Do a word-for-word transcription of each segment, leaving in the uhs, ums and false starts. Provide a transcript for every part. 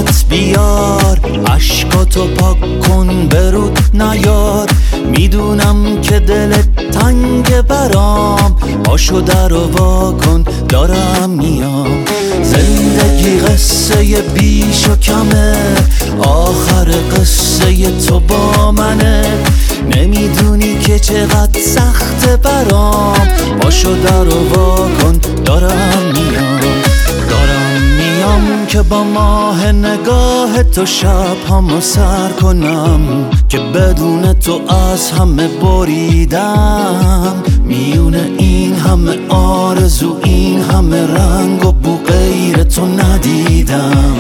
دلت بیار، عشقاتو پاک کن برود نیار. میدونم که دلت تنگ برام، پاشو در و وا کن دارم میام. زندگی قصه بیش و کمه، آخر قصه تو با منه. نمیدونی که چقدر سخت برام، پاشو در و وا کن دارم میام. دارم میام که با ماه نگاه تو شب همو سر کنم، که بدون تو از همه بریدم. میونه این همه آرزو، این همه رنگ و بو غیر تو ندیدم.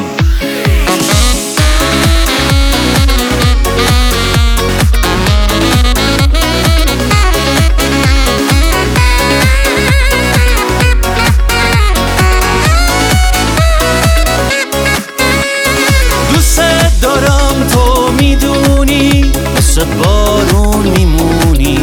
دارم تو میدونی، مثل بارون میمونی.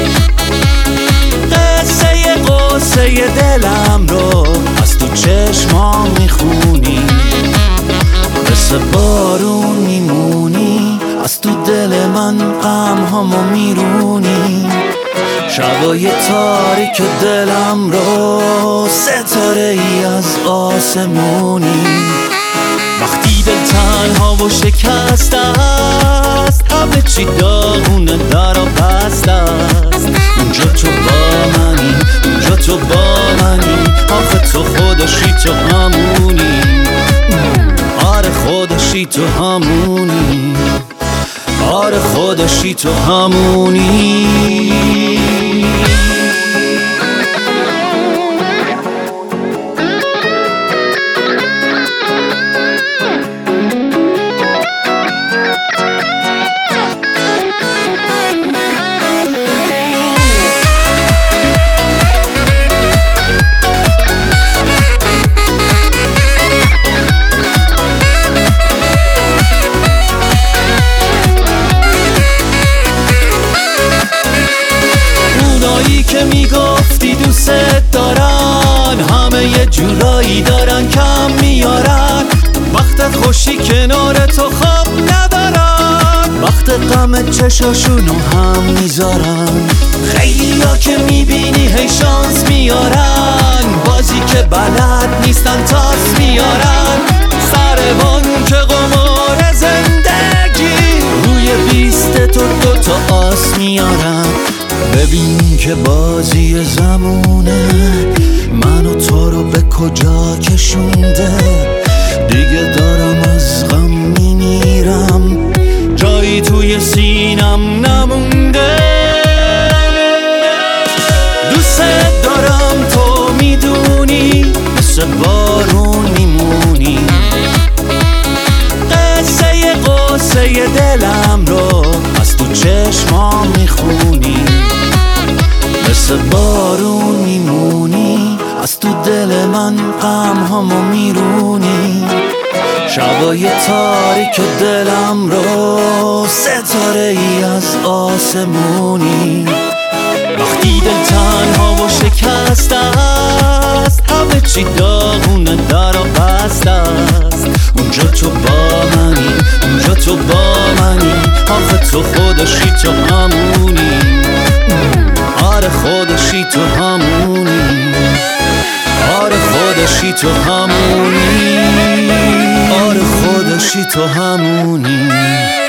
قصه قصه دلم رو از تو چشمام میخونی. مثل بارون میمونی، از تو دل من غم همو میرونی. شبای تاریک دلم رو ستاره ای از آسمونی. وقتی دل تنها و شکست است، همه چی داغونه در و پست است. اونجا تو با منی، اونجا تو با منی. آخه تو خودشی تو همونی. آره خودشی تو همونی. آره خودشی تو همونی. که میگفتی دوست دارن، همه یه جورایی دارن کم میارن. وقت خوشی کنار تو خواب ندارن، وقت غم چشاشونو هم میذارن. خیلی ها که میبینی هی شانس میارن، بازی که بلد نیستن تاس میارن. سروان که قمار زندگی، روی بیست تو دوتا آس میارن. ببین که بازی زمونه، منو تو رو به کجا کشونده. دیگه دارم از غم میمیرم، جایی توی سینم نمونده. دوست دارم تو میدونی، مثل بارون میمونی. قصه قصه دلم رو از تو چشمام میخونی. مثل بارون میمونی، از تو دل من غم همو میرونی. شبای تاریک دلم رو ستاره ای از آسمونی. وقتی دل تنها و شکست است، همه چی داغونه در و پست است. اونجا تو با منی، اونجا تو با منی. آخه تو خودشی تو همونی. آره خودشی تو همونی. آره خودشی تو همونی. آره خودشی تو همونی.